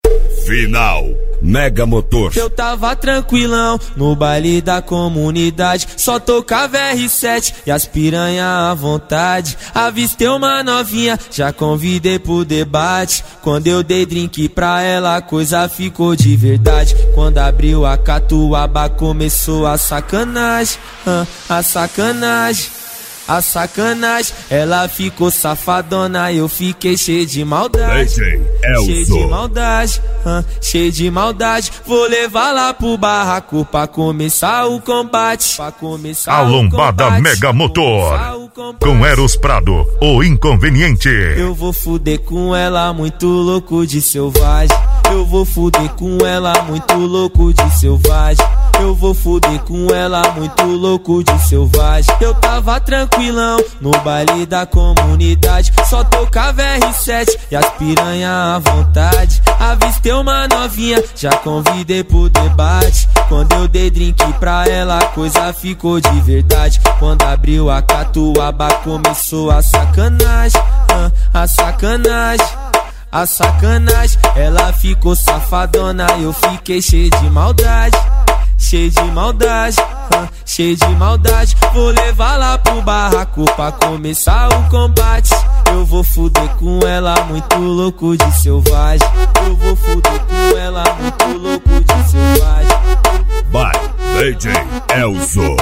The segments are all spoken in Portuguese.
Final Mega Motor. Eu tava tranquilão no baile da comunidade, só tocava R7 e as piranha à vontade. Avistei uma novinha, já convidei pro debate. Quando eu dei drink pra ela, a coisa ficou de verdade. Quando abriu a catuaba, começou a sacanagem, a sacanagem. A sacanagem, ela ficou safadona, eu fiquei cheio de maldade. Cheio de maldade, cheio de maldade. Vou levar lá pro barraco pra começar o combate. A lombada Mega Motor com Eros Prado, o inconveniente. Eu vou fuder com ela, muito louco de selvagem. Eu vou fuder com ela, muito louco de selvagem. Eu vou fuder com ela, muito louco de selvagem. Eu tava tranquilão no baile da comunidade, só tocava R7 e as piranha à vontade. Avistei uma novinha, já convidei pro debate. Quando eu dei drink pra ela, a coisa ficou de verdade. Quando abriu a catuaba, começou a sacanagem, a sacanagem. A sacanagem, ela ficou safadona, eu fiquei cheio de maldade. Cheio de maldade, cheio de maldade. Vou levar lá pro barraco pra começar o combate. Eu vou fuder com ela, muito louco de selvagem. Eu vou fuder com ela, muito louco de selvagem. By DJ Elzo.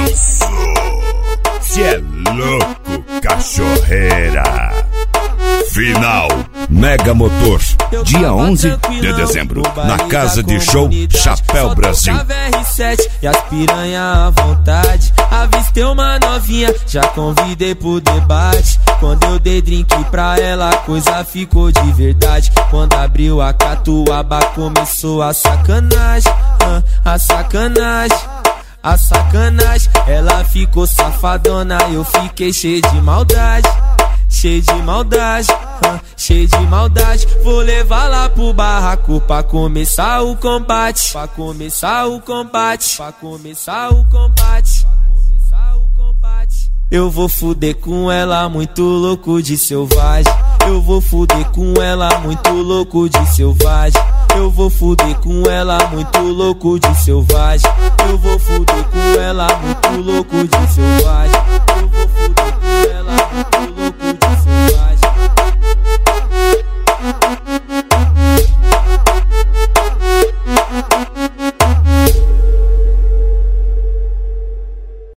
Cê é louco, cachorreira. Final Mega Motor, dia 11 de dezembro, na Casa de Show Chapéu Brasil. R7 e as piranha à vontade. Avistei uma novinha, já convidei pro debate. Quando eu dei drink pra ela, a coisa ficou de verdade. Quando abriu a catuaba, começou a sacanagem, a sacanagem. A sacanagem, ela ficou safadona, eu fiquei cheio de maldade. Cheio de maldade, cheio de maldade. Vou levar lá pro barraco pra começar o combate. Pra começar o combate. Pra começar o combate. Eu vou fuder com ela, muito louco de selvagem. Eu vou fuder com ela, muito louco de selvagem. Eu vou fuder com ela, muito louco de selvagem. Eu vou fuder com ela, muito louco de selvagem.